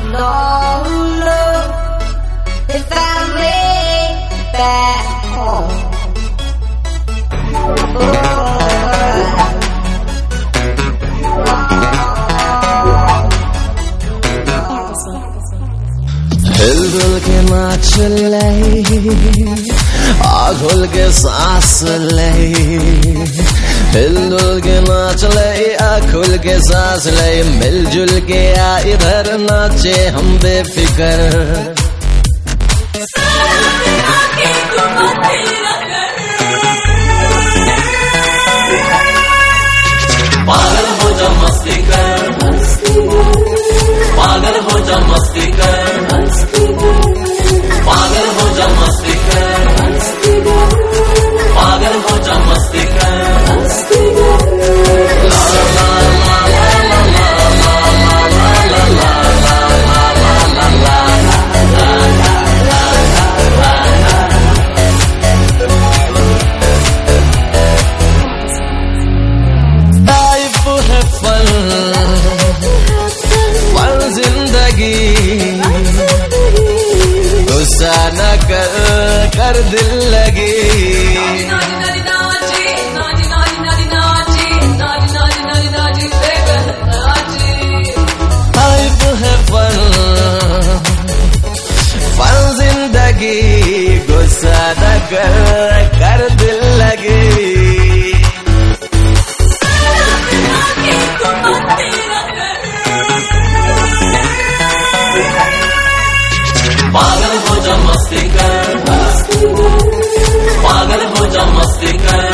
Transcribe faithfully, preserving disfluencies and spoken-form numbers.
no love if I lay back home. हिल डुल के नाच ले, आग खुल के सांस ले, हिल डुल के नाच ले, आग खुल के सांस ले, मिलजुल के आ इधर नाचे हम बेफिकर। पागल हो जा मस्ती कर, पागल हो जा मस्ती कर, पागल हो जा मस्ती कर, पागल हो जा मस्ती कर। ला ला ला ला ला ला ला ला लाइफ है फल, फल जिंदगी, गुस्सा न कर, कर दिल लगी। लाइफ है फल, फल जिंदगी, गुस्सा न कर, कर दिल लगी। पागल हो जा मस्ती कर, पागल हो जा मस्ती कर।